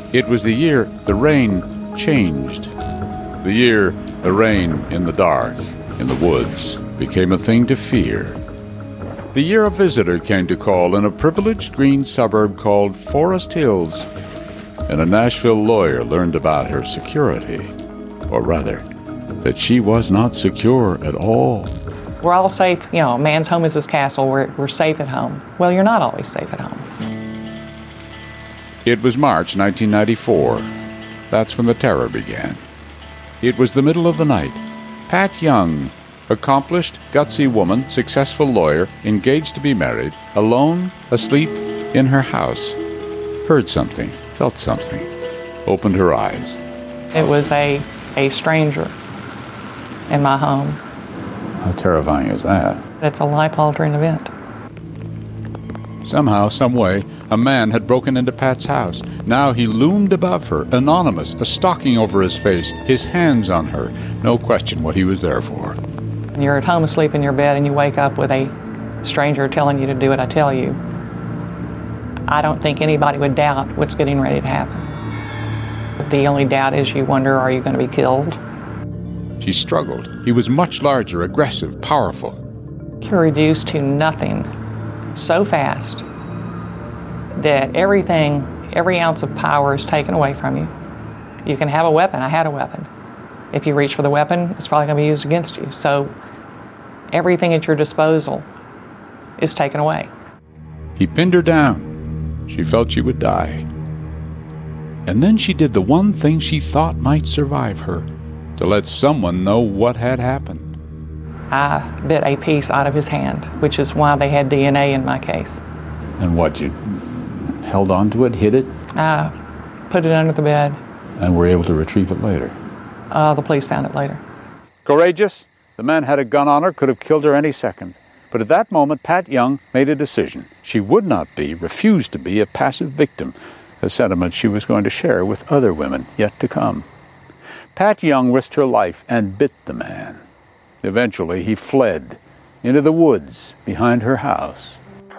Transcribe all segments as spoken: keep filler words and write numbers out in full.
It was the year the rain changed. The year the rain in the dark, in the woods, became a thing to fear. The year a visitor came to call in a privileged green suburb called Forest Hills, and a Nashville lawyer learned about her security, or rather, that she was not secure at all. We're all safe, you know, man's home is his castle, we're, we're safe at home. Well, you're not always safe at home. It was March nineteen ninety-four. That's when the terror began. It was the middle of the night. Pat Young, accomplished, gutsy woman, successful lawyer, engaged to be married, alone, asleep in her house, heard something, felt something, opened her eyes. It was a, a stranger in my home. How terrifying is that? It's a life-altering event. Somehow, some way, a man had broken into Pat's house. Now he loomed above her, anonymous, a stocking over his face, his hands on her. No question what he was there for. You're at home asleep in your bed and you wake up with a stranger telling you to do what I tell you. I don't think anybody would doubt what's getting ready to happen. The only doubt is you wonder, are you going to be killed? She struggled. He was much larger, aggressive, powerful. You're reduced to nothing so fast that everything, every ounce of power is taken away from you. You can have a weapon. I had a weapon. If you reach for the weapon, it's probably going to be used against you. So everything at your disposal is taken away. He pinned her down. She felt she would die. And then she did the one thing she thought might survive her, to let someone know what had happened. I bit a piece out of his hand, which is why they had D N A in my case. And what, you held on to it, hid it? I put it under the bed. And were able to retrieve it later? Uh, the police found it later. Courageous. The man had a gun on her, could have killed her any second. But at that moment, Pat Young made a decision. She would not be, refused to be, a passive victim, a sentiment she was going to share with other women yet to come. Pat Young risked her life and bit the man. Eventually, he fled into the woods behind her house.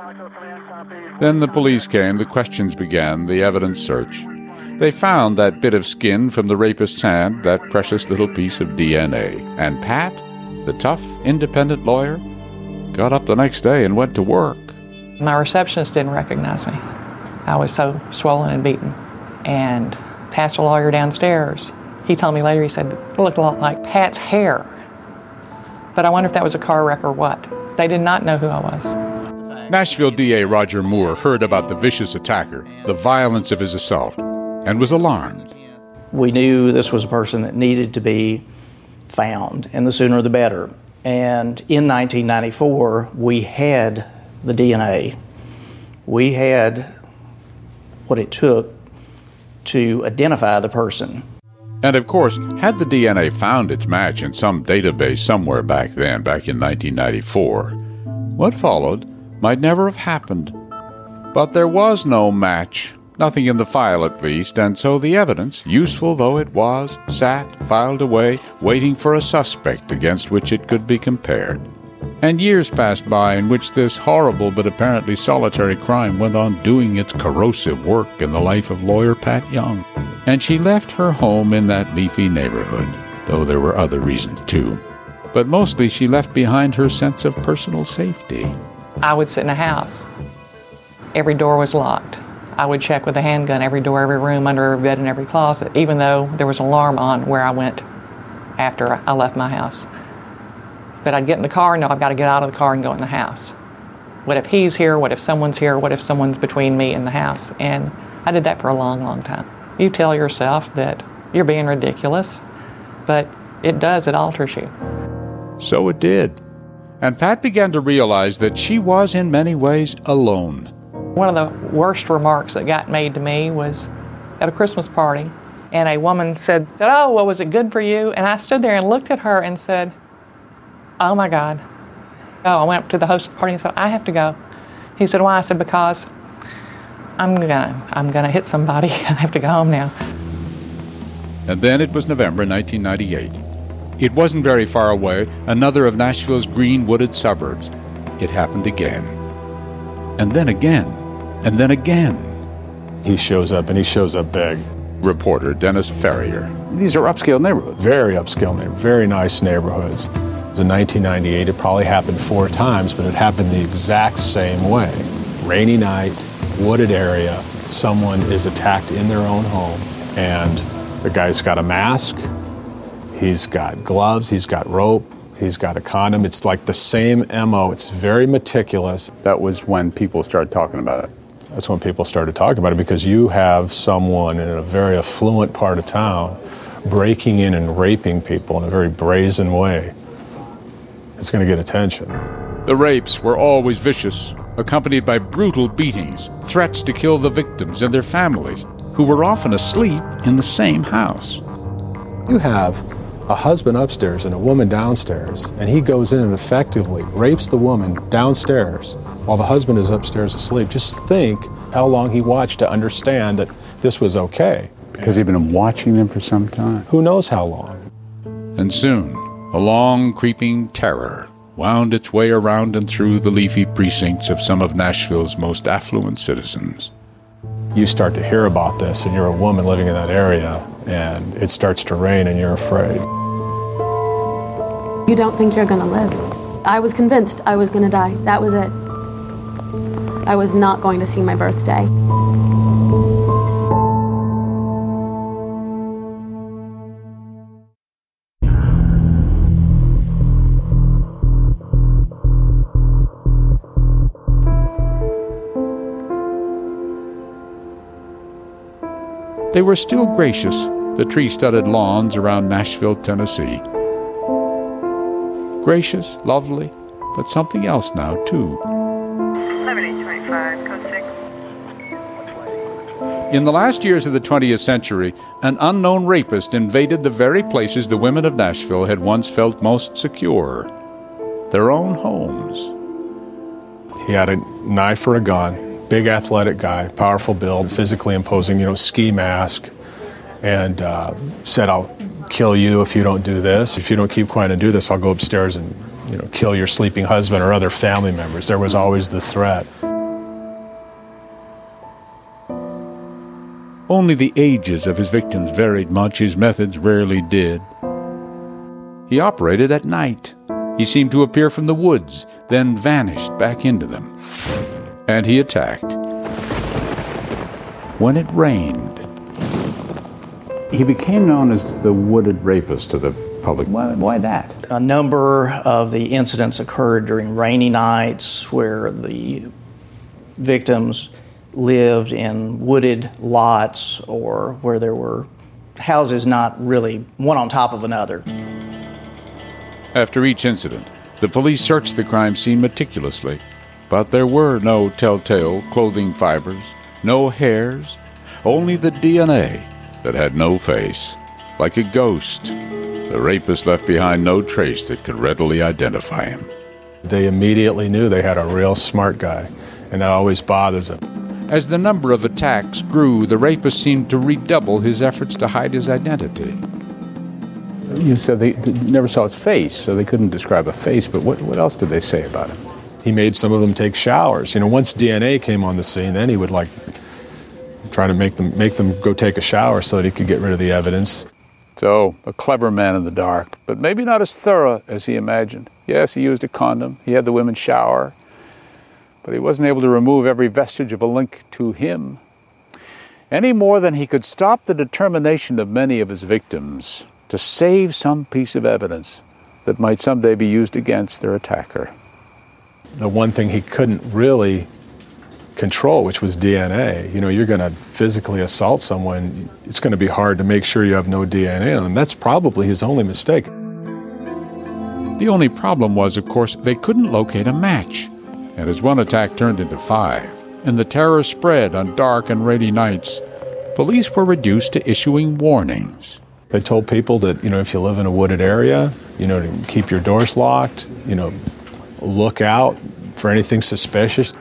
Then the police came, the questions began, the evidence search. They found that bit of skin from the rapist's hand, that precious little piece of D N A. And Pat, the tough, independent lawyer, got up the next day and went to work. My receptionist didn't recognize me. I was so swollen and beaten. And past a lawyer downstairs, he told me later, he said, it looked a lot like Pat's hair. But I wonder if that was a car wreck or what. They did not know who I was. Nashville D A Roger Moore heard about the vicious attacker, the violence of his assault, and was alarmed. We knew this was a person that needed to be found, and the sooner the better. And in nineteen ninety-four, we had the D N A. We had what it took to identify the person. And of course, had the D N A found its match in some database somewhere back then, back in nineteen ninety-four, what followed might never have happened. But there was no match, nothing in the file at least, and so the evidence, useful though it was, sat, filed away, waiting for a suspect against which it could be compared. And years passed by in which this horrible but apparently solitary crime went on doing its corrosive work in the life of lawyer Pat Young. And she left her home in that leafy neighborhood, though there were other reasons too. But mostly she left behind her sense of personal safety. I would sit in a house. Every door was locked. I would check with a handgun every door, every room, under every bed, and every closet, even though there was an alarm on where I went after I left my house. But I'd get in the car, no, I've got to get out of the car and go in the house. What if he's here? What if someone's here? What if someone's between me and the house? And I did that for a long, long time. You tell yourself that you're being ridiculous, but it does, it alters you. So it did. And Pat began to realize that she was in many ways alone. One of the worst remarks that got made to me was at a Christmas party, and a woman said, oh, well, was it good for you? And I stood there and looked at her and said, oh my God. Oh, I went up to the host of the party and said, I have to go. He said, why? I said, because I'm gonna, I'm gonna hit somebody. I have to go home now. And then it was November nineteen ninety-eight. It wasn't very far away, another of Nashville's green wooded suburbs. It happened again. And then again. And then again. He shows up, and he shows up big. reporter Dennis Ferrier. These are upscale neighborhoods. Very upscale neighborhoods, very nice neighborhoods. It was in nineteen ninety-eight. It probably happened four times, but it happened the exact same way. Rainy night, wooded area, someone is attacked in their own home, and the guy's got a mask, he's got gloves, he's got rope, he's got a condom. It's like the same M O. It's very meticulous. That was when people started talking about it. That's when people started talking about it, because you have someone in a very affluent part of town breaking in and raping people in a very brazen way. It's going to get attention. The rapes were always vicious, accompanied by brutal beatings, threats to kill the victims and their families, who were often asleep in the same house. You have a husband upstairs and a woman downstairs, and he goes in and effectively rapes the woman downstairs while the husband is upstairs asleep. Just think how long he watched to understand that this was okay. Because he'd been watching them for some time. Who knows how long? And soon, a long, creeping terror wound its way around and through the leafy precincts of some of Nashville's most affluent citizens. You start to hear about this, and you're a woman living in that area, and it starts to rain, and you're afraid. You don't think you're going to live. I was convinced I was going to die. That was it. I was not going to see my birthday. They were still gracious, the tree-studded lawns around Nashville, Tennessee. Gracious, lovely, but something else now, too. seven eight two five, code six. In the last years of the twentieth century, an unknown rapist invaded the very places the women of Nashville had once felt most secure, their own homes. He had a knife or a gun. Big athletic guy, powerful build, physically imposing, you know, ski mask, and uh, said, I'll kill you if you don't do this. If you don't keep quiet and do this, I'll go upstairs and, you know, kill your sleeping husband or other family members. There was always the threat. Only the ages of his victims varied much. His methods rarely did. He operated at night. He seemed to appear from the woods, then vanished back into them. And he attacked when it rained. He became known as the wooded rapist to the public. Why, why that? A number of the incidents occurred during rainy nights where the victims lived in wooded lots or where there were houses not really one on top of another. After each incident, the police searched the crime scene meticulously. But there were no telltale clothing fibers, no hairs, only the D N A that had no face. Like a ghost, the rapist left behind no trace that could readily identify him. They immediately knew they had a real smart guy, and that always bothers them. As the number of attacks grew, the rapist seemed to redouble his efforts to hide his identity. You said they, they never saw his face, so they couldn't describe a face, but what, what else did they say about him? He made some of them take showers. You know, once D N A came on the scene, then he would like try to make them make them go take a shower so that he could get rid of the evidence. So, a clever man in the dark, but maybe not as thorough as he imagined. Yes, he used a condom. He had the women shower. But he wasn't able to remove every vestige of a link to him, any more than he could stop the determination of many of his victims to save some piece of evidence that might someday be used against their attacker. The one thing he couldn't really control, which was D N A. You know, you're going to physically assault someone, it's going to be hard to make sure you have no D N A on them. That's probably his only mistake. The only problem was, of course, they couldn't locate a match. And as one attack turned into five, and the terror spread on dark and rainy nights, police were reduced to issuing warnings. They told people that, you know, if you live in a wooded area, you know, to keep your doors locked, you know, look out for anything suspicious.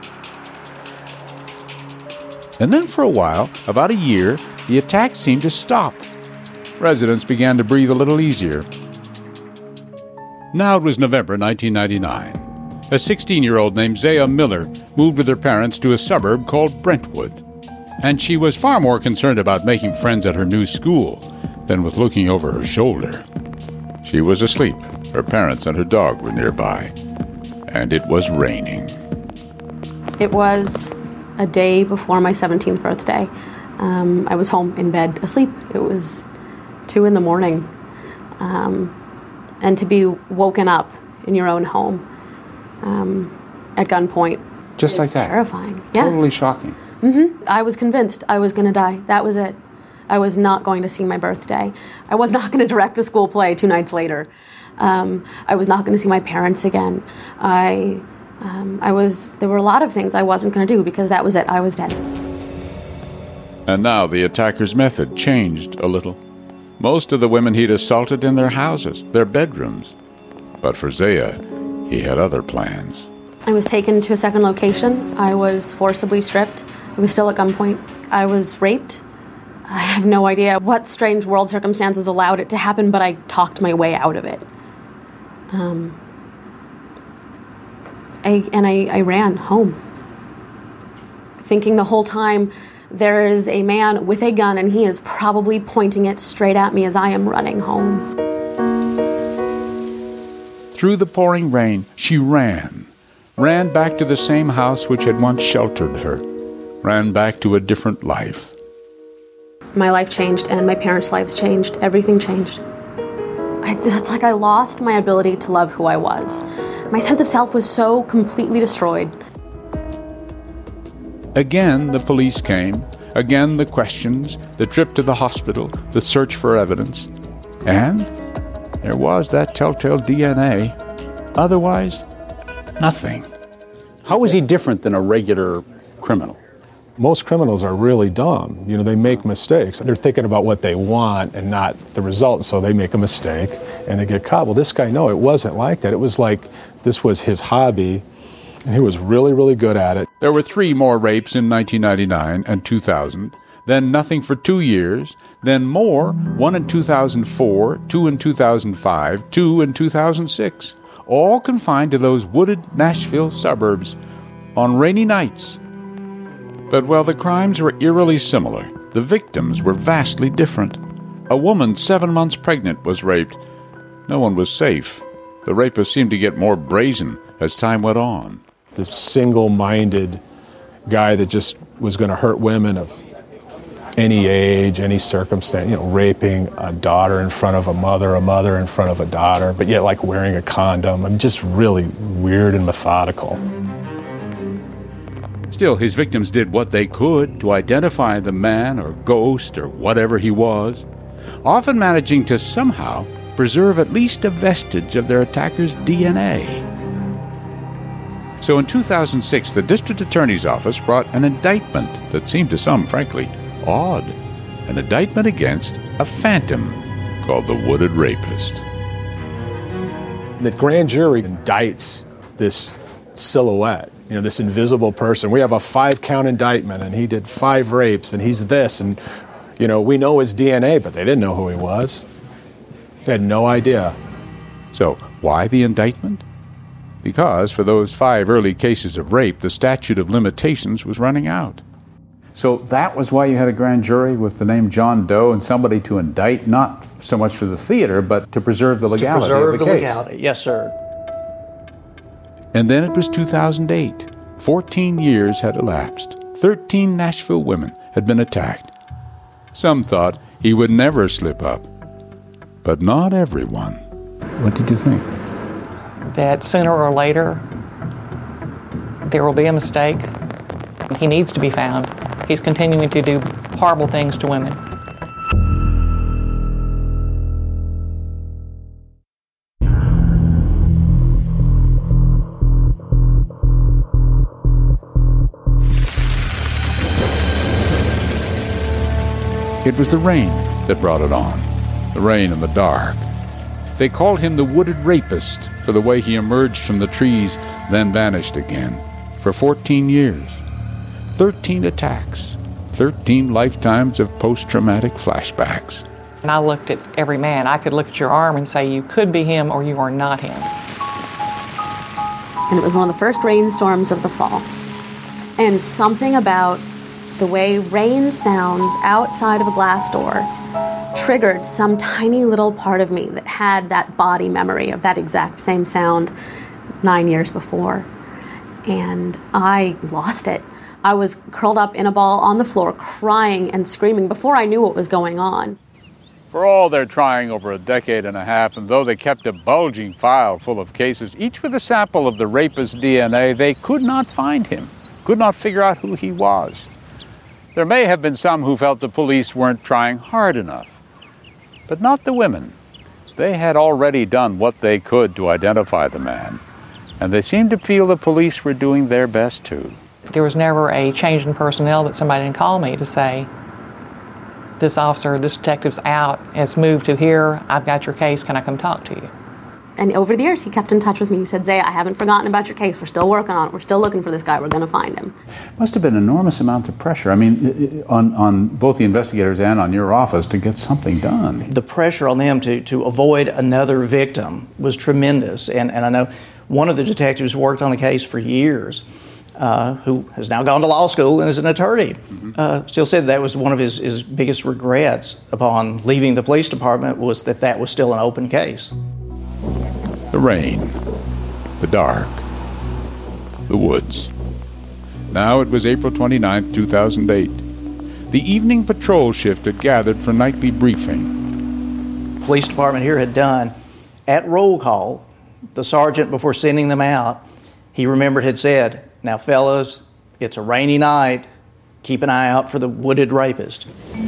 And then for a while, about a year, the attacks seemed to stop. Residents began to breathe a little easier. Now it was November nineteen ninety-nine. A sixteen-year-old named Zaya Miller moved with her parents to a suburb called Brentwood. And she was far more concerned about making friends at her new school than with looking over her shoulder. She was asleep. Her parents and her dog were nearby. And it was raining. It was a day before my seventeenth birthday. Um, I was home in bed asleep. It was two in the morning. Um, and to be woken up in your own home um, at gunpoint. Just like that? Terrifying. Yeah. Totally shocking. Mm-hmm. I was convinced I was going to die. That was it. I was not going to see my birthday. I was not going to direct the school play two nights later. Um, I was not going to see my parents again. I, um, I was. There were a lot of things I wasn't going to do because that was it. I was dead. And now the attacker's method changed a little. Most of the women he'd assaulted in their houses, their bedrooms. But for Zaya, he had other plans. I was taken to a second location. I was forcibly stripped. I was still at gunpoint. I was raped. I have no idea what strange world circumstances allowed it to happen, but I talked my way out of it. Um, I, and I, I ran home, thinking the whole time there is a man with a gun and he is probably pointing it straight at me as I am running home. Through the pouring rain, she ran. Ran back to the same house which had once sheltered her. Ran back to a different life. My life changed and my parents' lives changed. Everything changed. I, it's like I lost my ability to love who I was. My sense of self was so completely destroyed. Again, the police came. Again, the questions, the trip to the hospital, the search for evidence. And there was that telltale D N A. Otherwise, nothing. How was he different than a regular criminal? Most criminals are really dumb. You know, they make mistakes. They're thinking about what they want and not the result, so they make a mistake and they get caught. Well, this guy, no, it wasn't like that. It was like this was his hobby, and he was really, really good at it. There were three more rapes in nineteen ninety-nine and two thousand, then nothing for two years, then more, one in two thousand four, two in two thousand five, two in two thousand six, all confined to those wooded Nashville suburbs on rainy nights. But while the crimes were eerily similar, the victims were vastly different. A woman seven months pregnant was raped. No one was safe. The rapist seemed to get more brazen as time went on. This single-minded guy that just was going to hurt women of any age, any circumstance, you know, raping a daughter in front of a mother, a mother in front of a daughter, but yet like wearing a condom. I mean, just really weird and methodical. Still, his victims did what they could to identify the man or ghost or whatever he was, often managing to somehow preserve at least a vestige of their attacker's D N A. So in two thousand six, the district attorney's office brought an indictment that seemed to some, frankly, odd. An indictment against a phantom called the Wooded Rapist. The grand jury indicts this silhouette, you know, this invisible person. We have a five-count indictment, and he did five rapes, and he's this, and, you know, we know his D N A, but they didn't know who he was. They had no idea. So why the indictment? Because for those five early cases of rape, the statute of limitations was running out. So that was why you had a grand jury with the name John Doe and somebody to indict, not so much for the theater, but to preserve the legality to preserve of the, the case. legality, yes, sir. And then it was two thousand eight. Fourteen years had elapsed. Thirteen Nashville women had been attacked. Some thought he would never slip up. But not everyone. What did you think? That sooner or later, there will be a mistake. He needs to be found. He's continuing to do horrible things to women. It was the rain that brought it on. The rain and the dark. They called him the Wooded Rapist for the way he emerged from the trees, then vanished again. For fourteen years. Thirteen attacks. Thirteen lifetimes of post-traumatic flashbacks. And I looked at every man. I could look at your arm and say, you could be him or you are not him. And it was one of the first rainstorms of the fall. And something about The way rain sounds outside of a glass door triggered some tiny little part of me that had that body memory of that exact same sound nine years before. And I lost it. I was curled up in a ball on the floor, crying and screaming before I knew what was going on. For all their trying over a decade and a half, and though they kept a bulging file full of cases, each with a sample of the rapist's D N A, they could not find him, could not figure out who he was. There may have been some who felt the police weren't trying hard enough, but not the women. They had already done what they could to identify the man, and they seemed to feel the police were doing their best too. There was never a change in personnel that somebody didn't call me to say, this officer, this detective's out, has moved to here, I've got your case, can I come talk to you? And over the years, he kept in touch with me. He said, Zaya, I haven't forgotten about your case. We're still working on it. We're still looking for this guy. We're going to find him. Must have been enormous amounts of pressure, I mean, on, on both the investigators and on your office to get something done. The pressure on them to, to avoid another victim was tremendous. And, and I know one of the detectives worked on the case for years, uh, who has now gone to law school and is an attorney, mm-hmm. uh, still said that was one of his, his biggest regrets upon leaving the police department, was that that was still an open case. The rain, the dark, the woods. Now it was April twenty-ninth, two thousand eight. The evening patrol shift had gathered for nightly briefing. The police department here had done, at roll call, the sergeant, before sending them out, he remembered had said, now fellas, it's a rainy night, keep an eye out for the wooded rapist.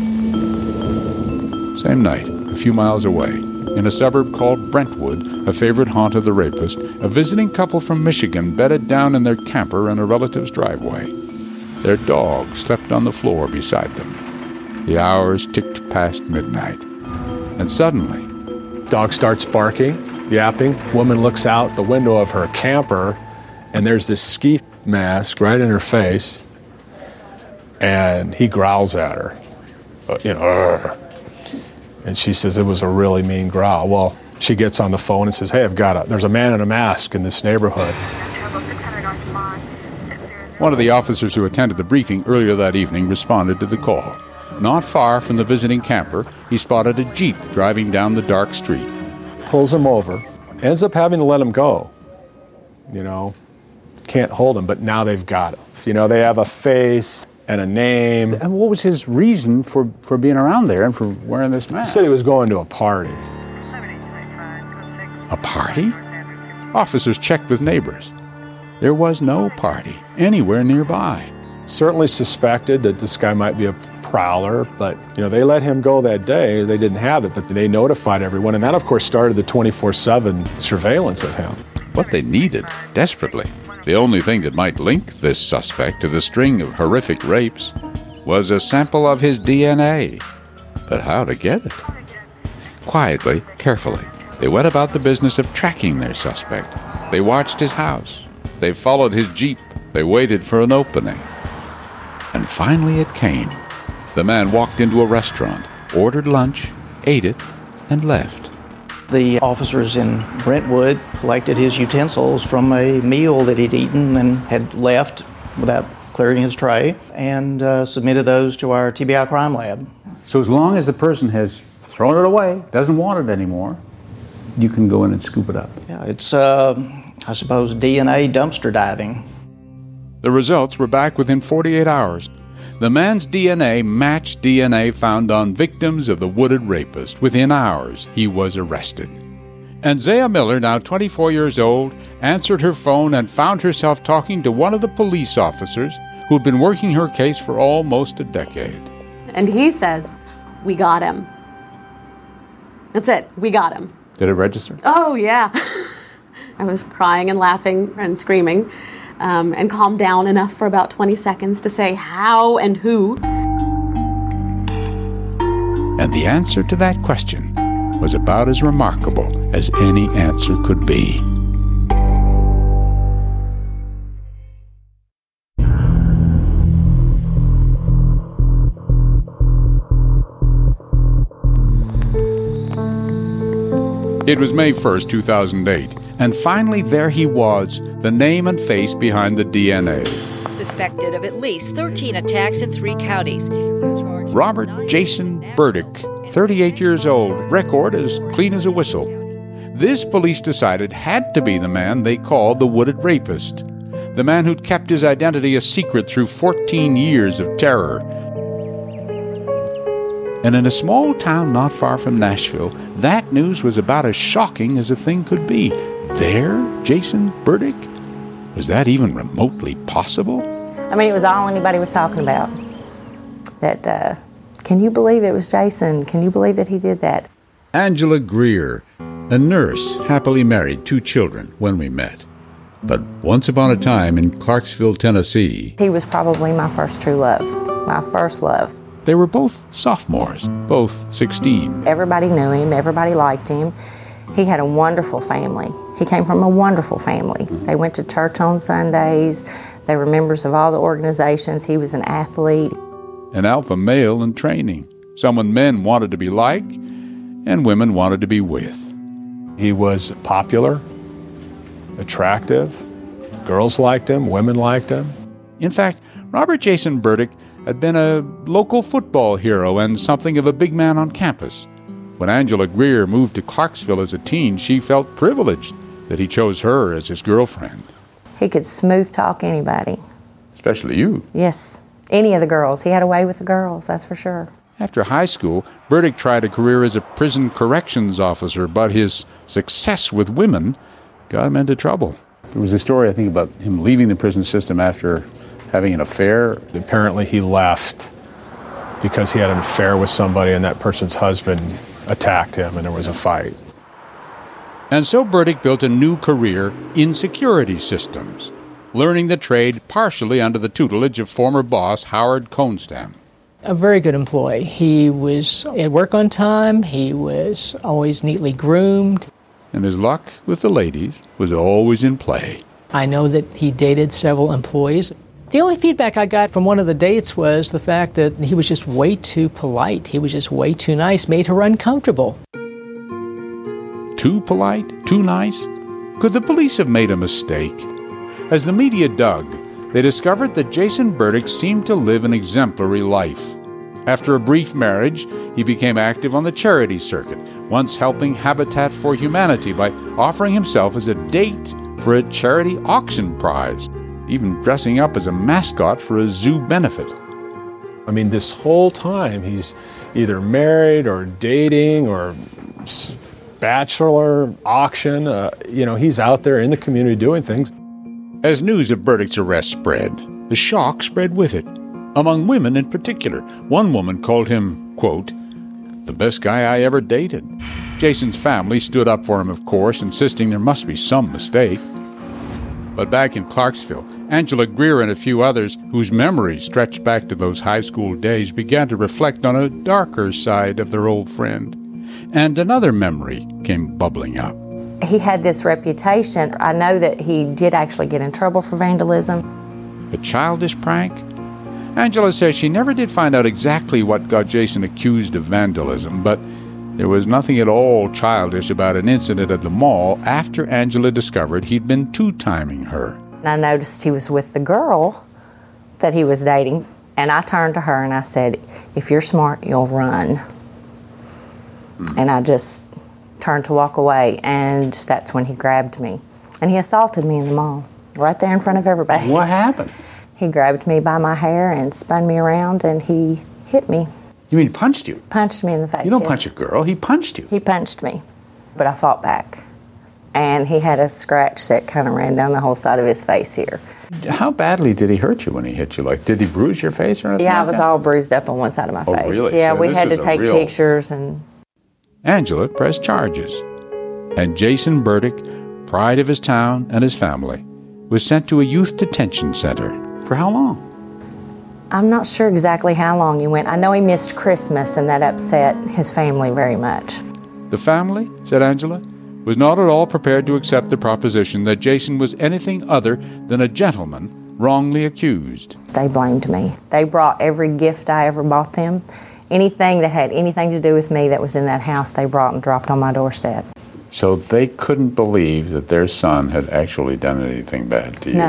Same night, a few miles away, in a suburb called Brentwood, a favorite haunt of the rapist, a visiting couple from Michigan bedded down in their camper in a relative's driveway. Their dog slept on the floor beside them. The hours ticked past midnight. And suddenly, dog starts barking, yapping. Woman looks out the window of her camper, and there's this ski mask right in her face, and he growls at her. Uh, you know, Arr. And she says it was a really mean growl. Well, she gets on the phone and says, hey, I've got a, there's a man in a mask in this neighborhood. One of the officers who attended the briefing earlier that evening responded to the call. Not far from the visiting camper, he spotted a Jeep driving down the dark street. Pulls him over, ends up having to let him go. You know, can't hold him, but now they've got him. You know, they have a face and a name. And what was his reason for, for being around there and for wearing this mask? He said he was going to a party. A party? Officers checked with neighbors. There was no party anywhere nearby. Certainly suspected that this guy might be a prowler, but you know, they let him go that day. They didn't have it, but they notified everyone, and that of course started the twenty-four seven surveillance of him. What they needed, desperately, the only thing that might link this suspect to the string of horrific rapes, was a sample of his D N A. But how to get it? Quietly, carefully, they went about the business of tracking their suspect. They watched his house. They followed his Jeep. They waited for an opening. And finally it came. The man walked into a restaurant, ordered lunch, ate it, and left. The officers in Brentwood collected his utensils from a meal that he'd eaten and had left without clearing his tray, and uh, submitted those to our T B I crime lab. So as long as the person has thrown it away, doesn't want it anymore, you can go in and scoop it up. Yeah, it's, uh, I suppose, D N A dumpster diving. The results were back within forty-eight hours. The man's D N A matched D N A found on victims of the wooded rapist. Within hours, he was arrested. And Zaya Miller, now twenty-four years old, answered her phone and found herself talking to one of the police officers who'd been working her case for almost a decade. And he says, we got him. That's it, we got him. Did it register? Oh, yeah. I was crying and laughing and screaming. Um, and calmed down enough for about twenty seconds to say how and who. And the answer to that question was about as remarkable as any answer could be. It was May first, two thousand eight, and finally there he was, the name and face behind the D N A. suspected of at least thirteen attacks in three counties. Robert Jason Burdick, thirty-eight years old, record as clean as a whistle. This police decided had to be the man they called the Wooded Rapist, the man who'd kept his identity a secret through fourteen years of terror. And in a small town not far from Nashville, that news was about as shocking as a thing could be. There, Jason Burdick? Was that even remotely possible? I mean, it was all anybody was talking about. That, uh, can you believe it was Jason? Can you believe that he did that? Angela Greer, a nurse, happily married, two children, when we met. But once upon a time in Clarksville, Tennessee, He was probably my first true love, my first love. they were both sophomores, both sixteen. Everybody knew him, everybody liked him. He had a wonderful family. He came from a wonderful family. They went to church on Sundays. They were members of all the organizations. He was an athlete. An alpha male in training, someone men wanted to be like and women wanted to be with. He was popular, attractive. Girls liked him, women liked him. In fact, Robert Jason Burdick had been a local football hero and something of a big man on campus. When Angela Greer moved to Clarksville as a teen, she felt privileged that he chose her as his girlfriend. He could smooth talk anybody. Especially you. Yes, any of the girls. He had a way with the girls, that's for sure. After high school, Burdick tried a career as a prison corrections officer, but his success with women got him into trouble. There was a story, I think, about him leaving the prison system after having an affair. Apparently he left because he had an affair with somebody and that person's husband attacked him and there was a fight. And so Burdick built a new career in security systems, learning the trade partially under the tutelage of former boss Howard Konstam. A very good employee. He was at work on time. He was always neatly groomed. And his luck with the ladies was always in play. I know that he dated several employees. The only feedback I got from one of the dates was the fact that he was just way too polite. He was just way too nice, made her uncomfortable. Too polite? Too nice? Could the police have made a mistake? As the media dug, they discovered that Jason Burdick seemed to live an exemplary life. After a brief marriage, he became active on the charity circuit, once helping Habitat for Humanity by offering himself as a date for a charity auction prize, even dressing up as a mascot for a zoo benefit. I mean, this whole time he's either married or dating or bachelor, auction. Uh, you know, he's out there in the community doing things. As news of Burdick's arrest spread, the shock spread with it. Among women in particular, one woman called him, quote, the best guy I ever dated. Jason's family stood up for him, of course, insisting there must be some mistake. But back in Clarksville, Angela Greer and a few others whose memories stretched back to those high school days began to reflect on a darker side of their old friend. And another memory came bubbling up. He had this reputation. I know that he did actually get in trouble for vandalism. A childish prank? Angela says she never did find out exactly what got Jason accused of vandalism, but there was nothing at all childish about an incident at the mall after Angela discovered he'd been two-timing her. And I noticed he was with the girl that he was dating, and I turned to her and I said, if you're smart, you'll run. Hmm. And I just turned to walk away, and that's when he grabbed me. And he assaulted me in the mall, right there in front of everybody. What happened? He grabbed me by my hair and spun me around, and he hit me. You mean punched you? Punched me in the face. You don't yes. punch a girl. He punched you. He punched me, but I fought back. And he had a scratch that kind of ran down the whole side of his face here. How badly did he hurt you when he hit you? Like, did he bruise your face or anything? Yeah, like I was that? all bruised up on one side of my oh, face. Really? Yeah, so we had to take real... pictures and... Angela pressed charges. And Jason Burdick, pride of his town and his family, was sent to a youth detention center. For how long? I'm not sure exactly how long he went. I know he missed Christmas, and that upset his family very much. The family, said Angela, was not at all prepared to accept the proposition that Jason was anything other than a gentleman wrongly accused. They blamed me. They brought every gift I ever bought them. Anything that had anything to do with me that was in that house, they brought and dropped on my doorstep. So they couldn't believe that their son had actually done anything bad to you? No,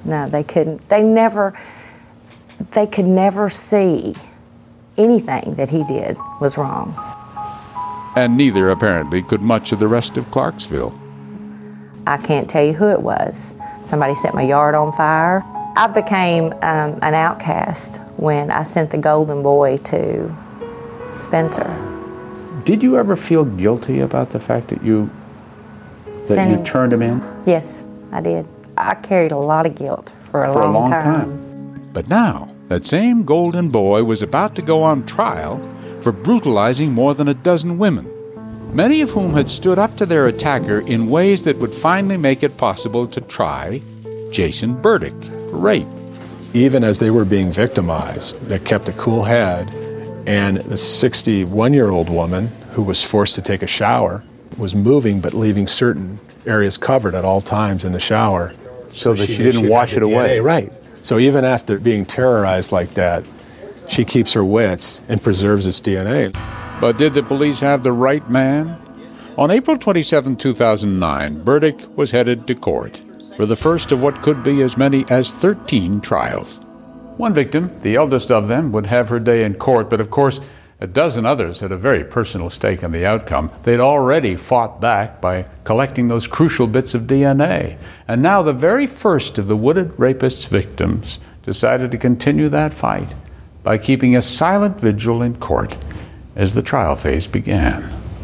No, they couldn't. They never, they could never see anything that he did was wrong. And neither, apparently, could much of the rest of Clarksville. I can't tell you who it was. Somebody set my yard on fire. I became um, an outcast when I sent the golden boy to Spencer. Did you ever feel guilty about the fact that you that Sending, you turned him in? Yes, I did. I carried a lot of guilt for a for long, a long time. time. But now, that same golden boy was about to go on trial for brutalizing more than a dozen women, many of whom had stood up to their attacker in ways that would finally make it possible to try Jason Burdick for rape. Even as they were being victimized, they kept a cool head, and the sixty-one-year-old woman who was forced to take a shower was moving but leaving certain areas covered at all times in the shower. So, so that she, she didn't wash it away. Right. So even after being terrorized like that, she keeps her wits and preserves its D N A. But did the police have the right man? On April twenty-seventh, two thousand nine, Burdick was headed to court for the first of what could be as many as thirteen trials. One victim, the eldest of them, would have her day in court, but of course, a dozen others had a very personal stake in the outcome. They'd already fought back by collecting those crucial bits of D N A. And now the very first of the Wooded Rapist's victims decided to continue that fight by keeping a silent vigil in court as the trial phase began.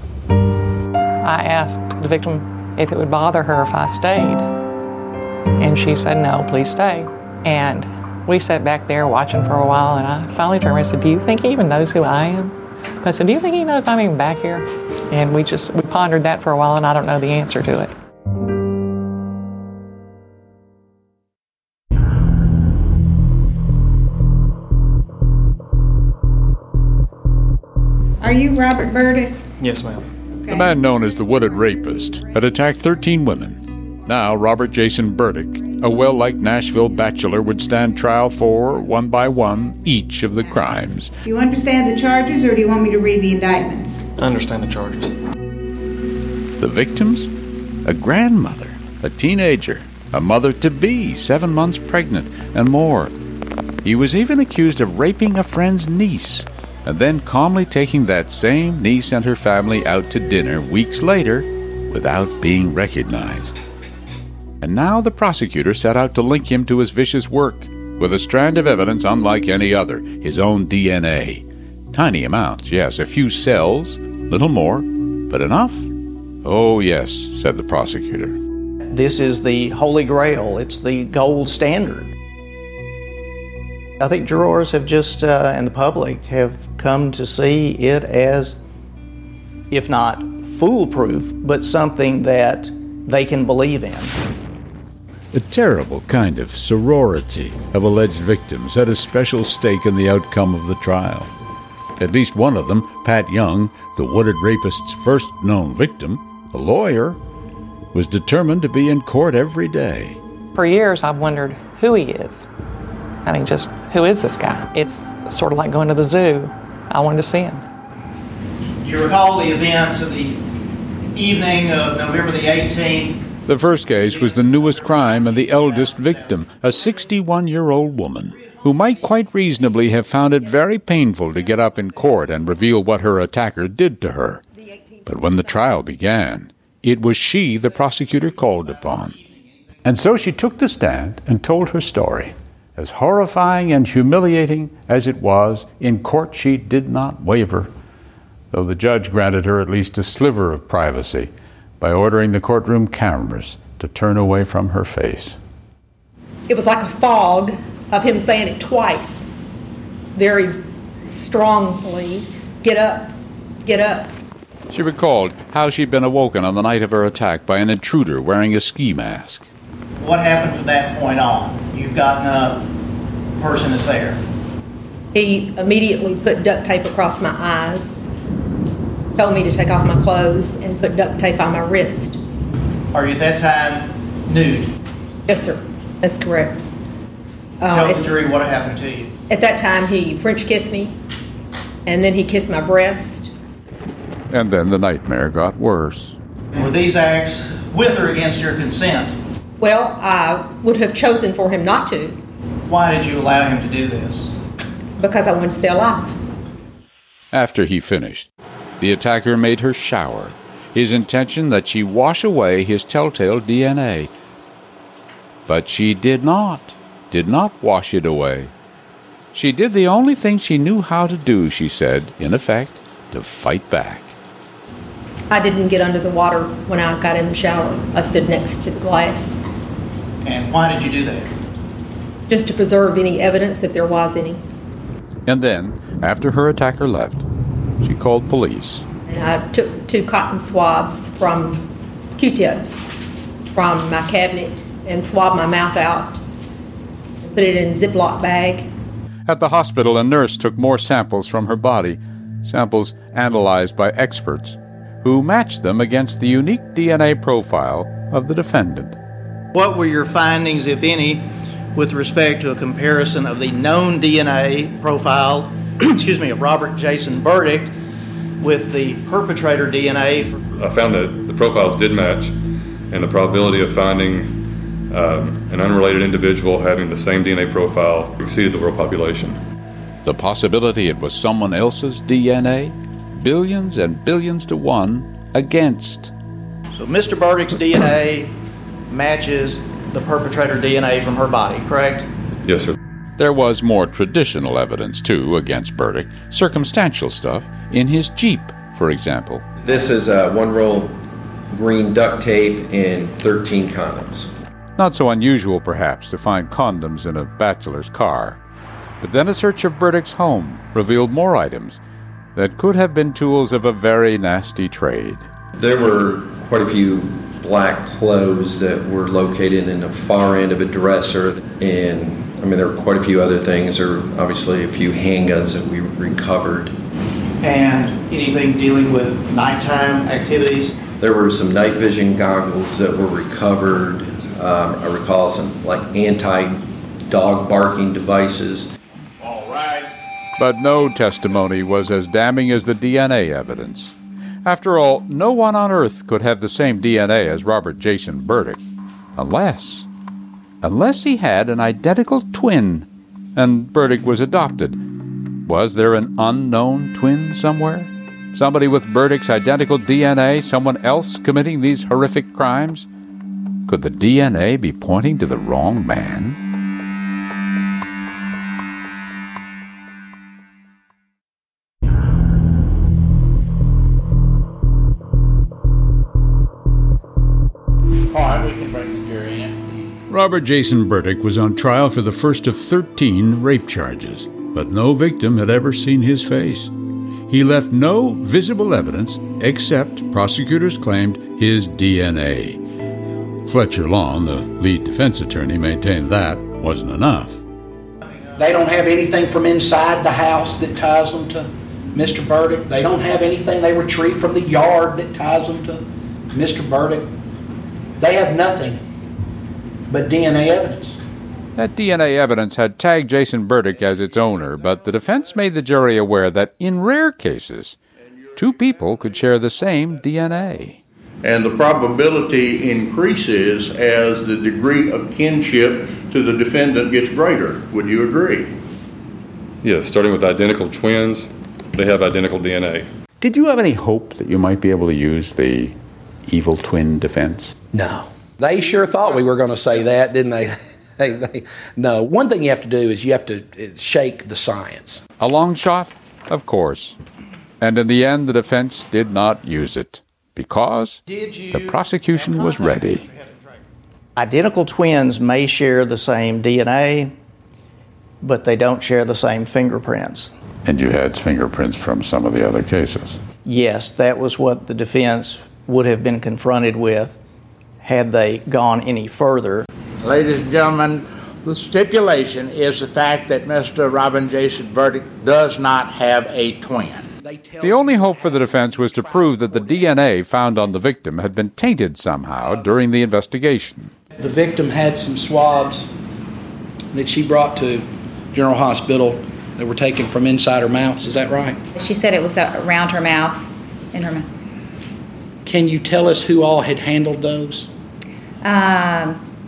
I asked the victim if it would bother her if I stayed. And she said, no, please stay. And we sat back there watching for a while, and I finally turned around and said, do you think he even knows who I am? I said, do you think he knows I'm even back here? And we just, we pondered that for a while, and I don't know the answer to it. Are you Robert Burdick? Yes, ma'am. Okay. The man known as the Wooded Rapist had attacked thirteen women. Now, Robert Jason Burdick, a well-liked Nashville bachelor, would stand trial for, one by one, each of the crimes. Do you understand the charges, or do you want me to read the indictments? I understand the charges. The victims? A grandmother, a teenager, a mother-to-be, seven months pregnant, and more. He was even accused of raping a friend's niece, and then calmly taking that same niece and her family out to dinner weeks later without being recognized. And now the prosecutor set out to link him to his vicious work with a strand of evidence unlike any other, his own D N A. Tiny amounts, yes, a few cells, little more, but enough? Oh, yes, said the prosecutor. This is the holy grail. It's the gold standard. I think jurors have just, uh, and the public, have come to see it as, if not foolproof, but something that they can believe in. A terrible kind of sorority of alleged victims had a special stake in the outcome of the trial. At least one of them, Pat Young, the Wooded Rapist's first known victim, a lawyer, was determined to be in court every day. For years, I've wondered who he is. I mean, just who is this guy? It's sort of like going to the zoo. I wanted to see him. You recall the events of the evening of November the eighteenth. The first case was the newest crime and the eldest victim, a sixty-one-year-old woman, who might quite reasonably have found it very painful to get up in court and reveal what her attacker did to her. But when the trial began, it was she the prosecutor called upon. And so she took the stand and told her story. As horrifying and humiliating as it was, in court she did not waver, though the judge granted her at least a sliver of privacy by ordering the courtroom cameras to turn away from her face. It was like a fog of him saying it twice, very strongly, get up, get up. She recalled how she'd been awoken on the night of her attack by an intruder wearing a ski mask. What happened from that point on? You've gotten a person that's there. He immediately put duct tape across my eyes, told me to take off my clothes, and put duct tape on my wrist. Are you at that time nude? Yes, sir. That's correct. Tell uh, the jury what happened to you. At that time, he French kissed me, and then he kissed my breast. And then the nightmare got worse. Were these acts with or against your consent? Well, I would have chosen for him not to Why did you allow him to do this? because I wanted to stay alive. After he finished, the attacker made her shower, his intention that she wash away his telltale D N A. But she did not, did not wash it away. She did the only thing she knew how to do, she said, in effect, to fight back. I didn't get under the water when I got in the shower. I stood next to the glass And why did you do that? just to preserve any evidence if there was any. And then, after her attacker left, she called police. And I took two cotton swabs from Q-tips from my cabinet and swabbed my mouth out and put it in a Ziploc bag. At the hospital, a nurse took more samples from her body, samples analyzed by experts, who matched them against the unique D N A profile of the defendant. What were your findings, if any, with respect to a comparison of the known D N A profile, excuse me, of Robert Jason Burdick with the perpetrator D N A? For- I found that the profiles did match, and the probability of finding um, an unrelated individual having the same D N A profile exceeded the world population. The possibility it was someone else's D N A, billions and billions to one against. So Mister Burdick's D N A matches the perpetrator D N A from her body, correct? Yes, sir. There was more traditional evidence, too, against Burdick, circumstantial stuff, in his Jeep, for example. This is uh, one roll green duct tape and thirteen condoms. Not so unusual, perhaps, to find condoms in a bachelor's car. But then a search of Burdick's home revealed more items that could have been tools of a very nasty trade. There were quite a few black clothes that were located in the far end of a dresser, and I mean there were quite a few other things. There were obviously a few handguns that we recovered. And anything dealing with nighttime activities? There were some night vision goggles that were recovered. Um, I recall some like anti-dog barking devices. But no testimony was as damning as the D N A evidence. After all, no one on earth could have the same D N A as Robert Jason Burdick, unless, unless he had an identical twin, and Burdick was adopted. Was there an unknown twin somewhere? Somebody with Burdick's identical D N A, someone else committing these horrific crimes? Could the D N A be pointing to the wrong man? All right, we can bring the jury in. Robert Jason Burdick was on trial for the first of thirteen rape charges, but no victim had ever seen his face. He left no visible evidence except, prosecutors claimed, his D N A. Fletcher Long, the lead defense attorney, maintained that wasn't enough. They don't have anything from inside the house that ties them to Mister Burdick. They don't have anything they retrieved from the yard that ties them to Mister Burdick. They have nothing but D N A evidence. That D N A evidence had tagged Jason Burdick as its owner, but the defense made the jury aware that in rare cases, two people could share the same D N A. And the probability increases as the degree of kinship to the defendant gets greater. Would you agree? Yes, starting with identical twins, they have identical D N A. Did you have any hope that you might be able to use the evil twin defense? No. They sure thought we were going to say that, didn't they? they, they? No. One thing you have to do is you have to shake the science. A long shot? Of course. And in the end, the defense did not use it because the prosecution was ready. Identical twins may share the same D N A, but they don't share the same fingerprints. And you had fingerprints from some of the other cases. Yes, that was what the defense would have been confronted with had they gone any further. Ladies and gentlemen, the stipulation is the fact that Mister Robin Jason Burdick does not have a twin. The only hope for the defense was to prove that the D N A found on the victim had been tainted somehow during the investigation. The victim had some swabs that she brought to General Hospital that were taken from inside her mouth. Is that right? She said it was around her mouth, in her mouth. Can you tell us who all had handled those? Um,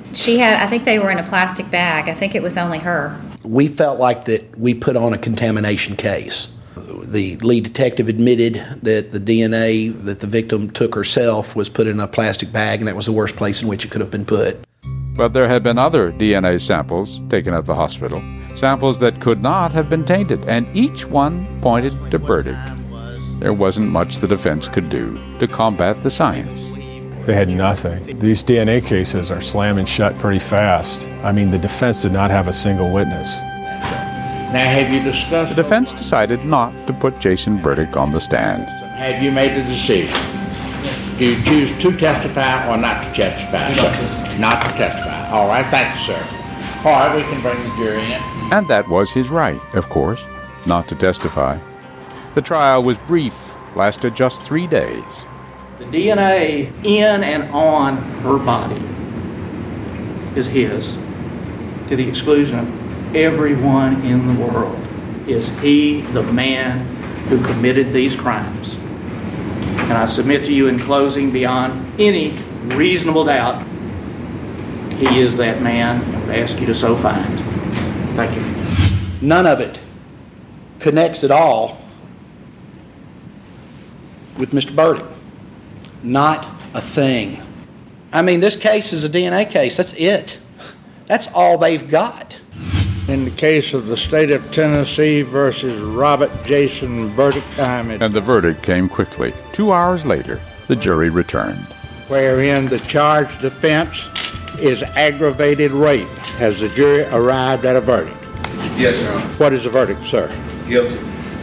She had, I think they were in a plastic bag. I think it was only her. We felt like that we put on a contamination case. The lead detective admitted that the D N A that the victim took herself was put in a plastic bag, and that was the worst place in which it could have been put. But there had been other D N A samples taken at the hospital, samples that could not have been tainted, and each one pointed to Burdick. There wasn't much the defense could do to combat the science. They had nothing. These D N A cases are slamming shut pretty fast. I mean, the defense did not have a single witness. Now, have you discussed... The defense decided not to put Jason Burdick on the stand. Have you made the decision? Do you choose to testify or not to testify? Not to. Not to testify. All right, thank you, sir. All right, we can bring the jury in. And that was his right, of course, not to testify. The trial was brief, lasted just three days. The D N A in and on her body is his, to the exclusion of everyone in the world. Is he the man who committed these crimes? And I submit to you in closing, beyond any reasonable doubt, he is that man, and would ask you to so find. Thank you. None of it connects at all with Mister Burdick. Not a thing. I mean, this case is a D N A case. That's it. That's all they've got. In the case of the state of Tennessee versus Robert Jason Burdick, I'm And the verdict came quickly. Two hours later, the jury returned. Wherein the charged offense is aggravated rape. Has the jury arrived at a verdict? Yes, Your Honor. What is the verdict, sir? Guilty.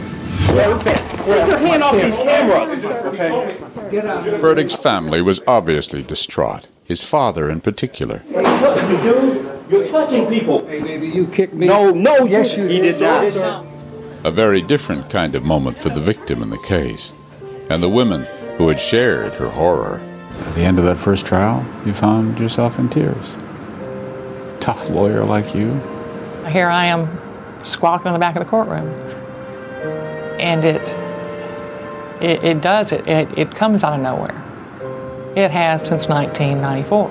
Put your hand off these cameras. Burdick's family was obviously distraught, his father in particular. Hey, touch me, dude. You're touching people. Hey, baby, you kicked me. No, no, yes, you he did not. A very different kind of moment for the victim in the case, and the women who had shared her horror. At the end of that first trial, you found yourself in tears. Tough lawyer like you. Here I am squawking in the back of the courtroom. And it it, it does, it, it, it comes out of nowhere. It has since nineteen ninety-four.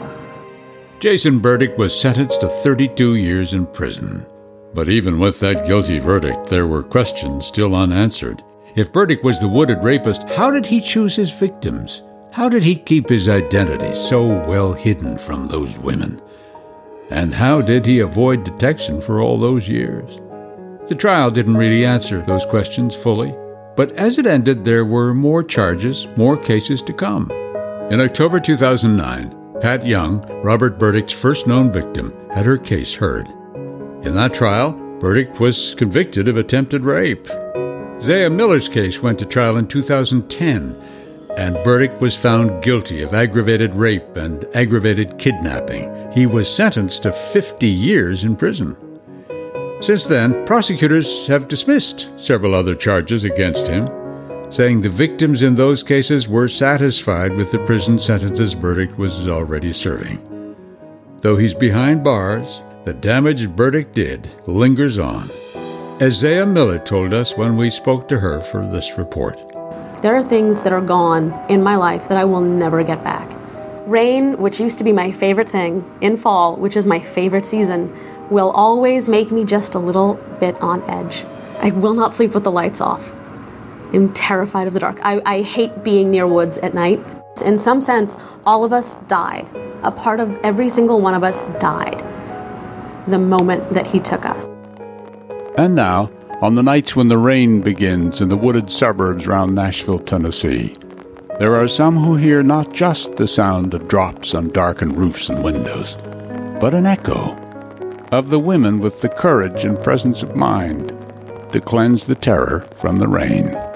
Jason Burdick was sentenced to thirty-two years in prison. But even with that guilty verdict, there were questions still unanswered. If Burdick was the wooded rapist, how did he choose his victims? How did he keep his identity so well hidden from those women? And how did he avoid detection for all those years? The trial didn't really answer those questions fully, but as it ended, there were more charges, more cases to come. In October two thousand nine, Pat Young, Robert Burdick's first known victim, had her case heard. In that trial, Burdick was convicted of attempted rape. Zaya Miller's case went to trial in two thousand ten, and Burdick was found guilty of aggravated rape and aggravated kidnapping. He was sentenced to fifty years in prison. Since then, prosecutors have dismissed several other charges against him, saying the victims in those cases were satisfied with the prison sentences Burdick was already serving. Though he's behind bars, the damage Burdick did lingers on, as Zaya Miller told us when we spoke to her for this report. There are things that are gone in my life that I will never get back. Rain, which used to be my favorite thing, in fall, which is my favorite season, will always make me just a little bit on edge. I will not sleep with the lights off. I'm terrified of the dark. I, I hate being near woods at night. In some sense, all of us died. A part of every single one of us died the moment that he took us. And now, on the nights when the rain begins in the wooded suburbs around Nashville, Tennessee, there are some who hear not just the sound of drops on darkened roofs and windows, but an echo of the women with the courage and presence of mind to cleanse the terror from the rain.